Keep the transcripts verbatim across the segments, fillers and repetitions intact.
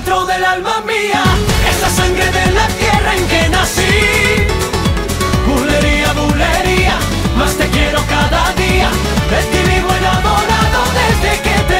dentro del alma mía, esa sangre de la tierra en que nací. Bulería, bulería, más te quiero cada día, de ti vivo enamorado desde que te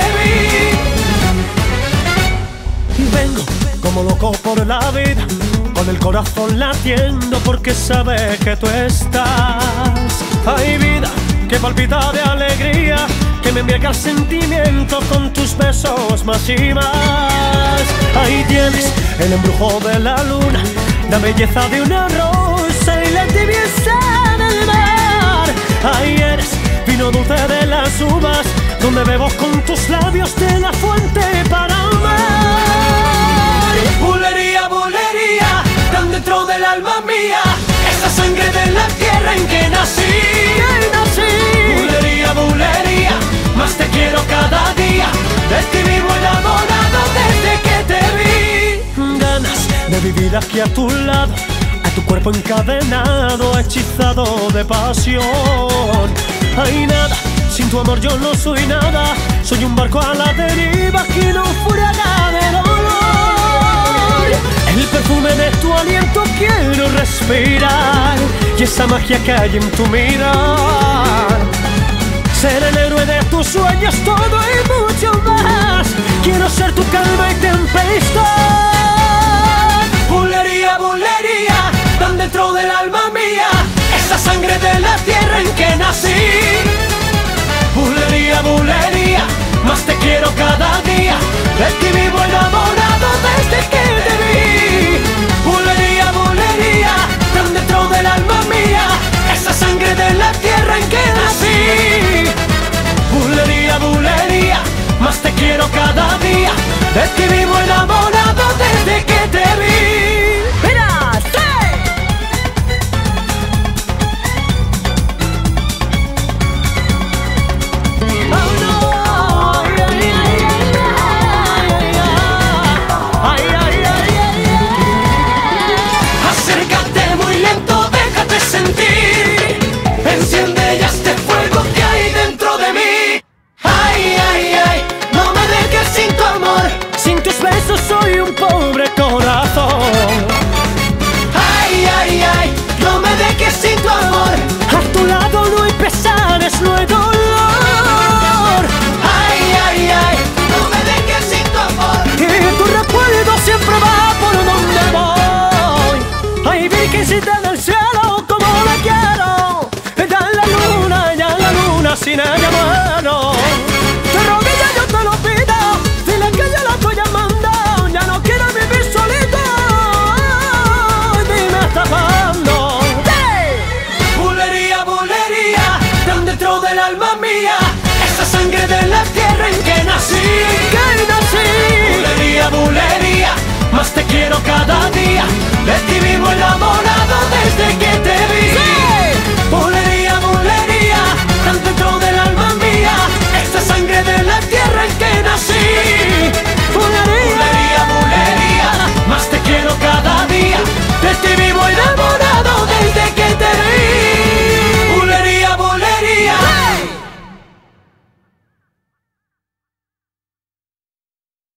vi. Vengo como loco por la vida, con el corazón latiendo porque sabe que tú estás. Hay vida que palpita de alegría, que me embriaga el sentimiento con tus besos más y más. Ahí tienes el embrujo de la luna, la belleza de una rosa y la tibieza del mar. Ahí eres vino dulce de las uvas, donde bebo con tus labios de la fuente para amar. Bulería, bulería, tan dentro del alma mía, esa sangre de la tierra en que nací. Que nací. Bulería, bulería, más te quiero cada día, de ti vivo enamorado desde que te vi. Ganas de vivir aquí a tu lado, a tu cuerpo encadenado, hechizado de pasión. Hay nada, sin tu amor yo no soy nada, soy un barco a la deriva que no furaga de dolor. El perfume de tu aliento quiero respirar, y esa magia que hay en tu mirar. Ser el héroe de tus sueños, todo y mucho más. Quiero ser tu calma y tempestad. Bulería, bulería, tan dentro del alma mía, esa sangre de la tierra en que nací. Bulería, bulería, más te quiero cada día, de ti vivo enamorado desde que te vi. Bulería, bulería, tan dentro del alma mía, esa sangre de la tierra en que nací. Bulería, bulería, más te quiero cada día, de ti vivo enamorado desde que te vi. ¡Mira! ¡Sí! ¡Oh, no! ¡Ay, ay, ay, ay, ay, ay, ay, ay! Acércate muy lento, déjate sentir, enciende ya este fuego que hay dentro de mí. Ay, ay, ay, no me dejes sin tu amor, Sin tus besos soy un pobre corazón. ay, ay, ay, no me dejes sin tu amor, A tu lado no hay pesares, no hay dolor. ay, ay, ay, no me dejes sin tu amor. Y tu recuerdo siempre va por donde voy. Ay, Virgencita